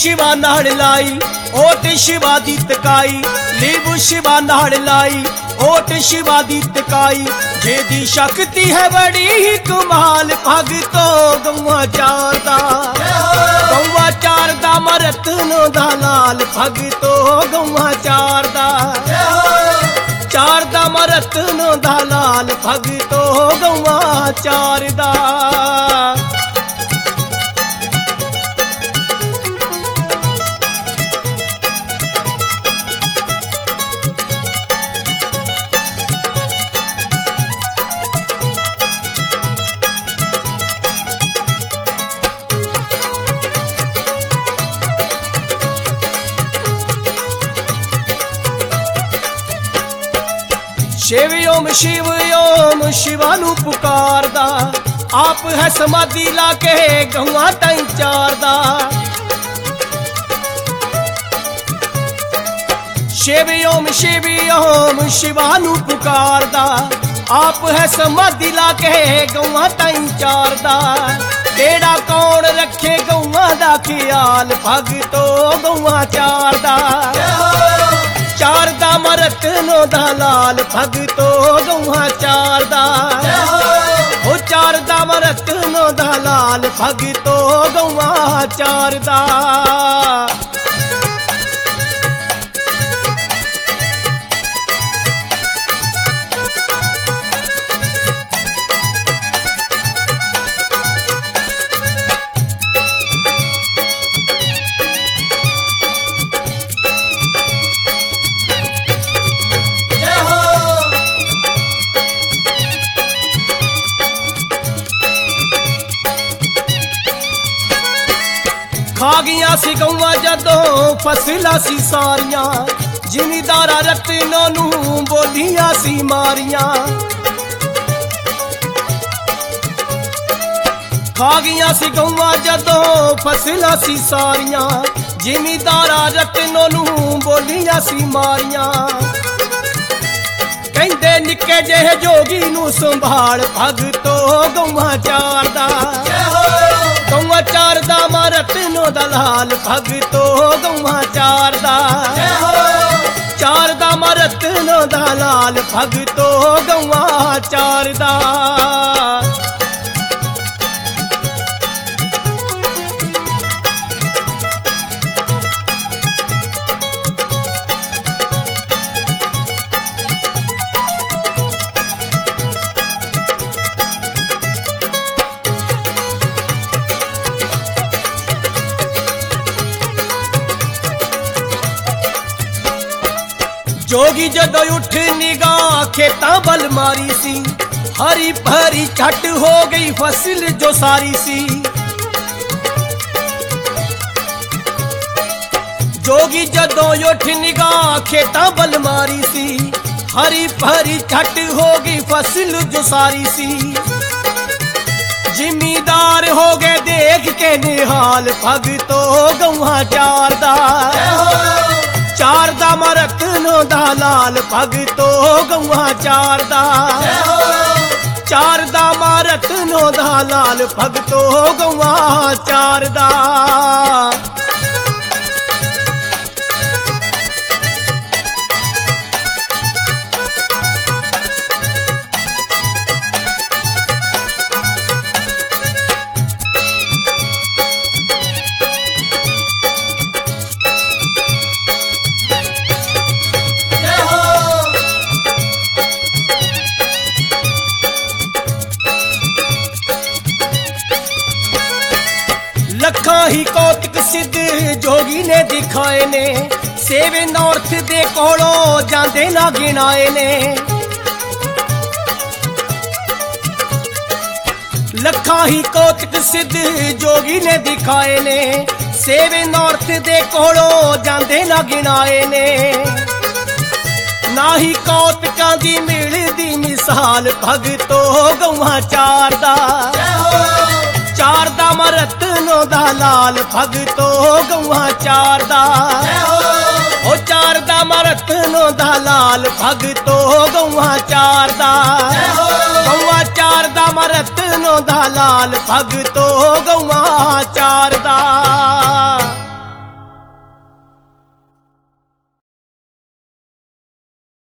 शिवा नाड़ लाई ओट शिवा दी तकाई लीब शिवा नाड़ लाई ओट शिवा दी तकाई जेदी शक्ति है बड़ी ही कमाल भगतो गौआ चारदा गौआ चारदा मरतनो दा लाल भगतो गौआ चारदा चारदा मरतनो दा लाल भगतो गौआ चारदा शिव ओम शिवानू पुकारदा आप है समाधि लाके गौआ ताई चारदा शिव ओम शिवानू पुकारदा आप है समाधि लाके गौआ ताई चारदा तेरा कौन रखे गौआ दा ख्याल भगतो गौआ चारदा चारदा मरतनो दा लाल भगतो गौआ चारदा ओ चारदा मरतनो दा लाल भगतो गौआ चारदा खा गया सी गौआ जदों फसला सी सारियां जिमीदारा रतनों नू बोलियां सी मारियां खा गया सी गौआ जदों फसला सी सारियां जिमीदारा रतनों नू बोलियां सी मारियां कहंदे निक्के जेहे जोगी नू संभाल भगतो गौआ चारदा गौआ चारदा मरतनो दा लाल भगतो गौआ चारदा चारदा मरतनो दा लाल भगतो गौआ चारदा जोगी जदों उठ निगाह खेता बल मारी सी हरी भरी छट हो गई फसल जो सारी सी जोगी जदों उठ निगाह खेता बल मारी सी हरी भरी छट हो गई फसल जो सारी सी जिमीदार हो गए देख के निहाल भगतो गौआ चारदा चारदा मरतनो दा लाल भगतो गौआ चारदा चारदा मरतनो दा लाल भगतो गौआ चारदा लखा ही कौतिक सिद्ध जोगी ने दिखाए ने सेवे नॉर्थ दे कोलों जांदे ना गिनाए ने लखा ही कौतिक सिद्ध जोगी ने दिखाए ने सेवे नॉर्थ दे कोलों जांदे ना गिनाए ने ना ही कौतिकां दी मिलदी मिसाल भगतो गौआ चारदा चारदा मरतनो दा लाल भगतो गौआ चारदा ओ चारदा मरतनो दा लाल भगतो गौआ चारदा गौआ चारदा मरतनो दा लाल भगतो गौआ चारदा।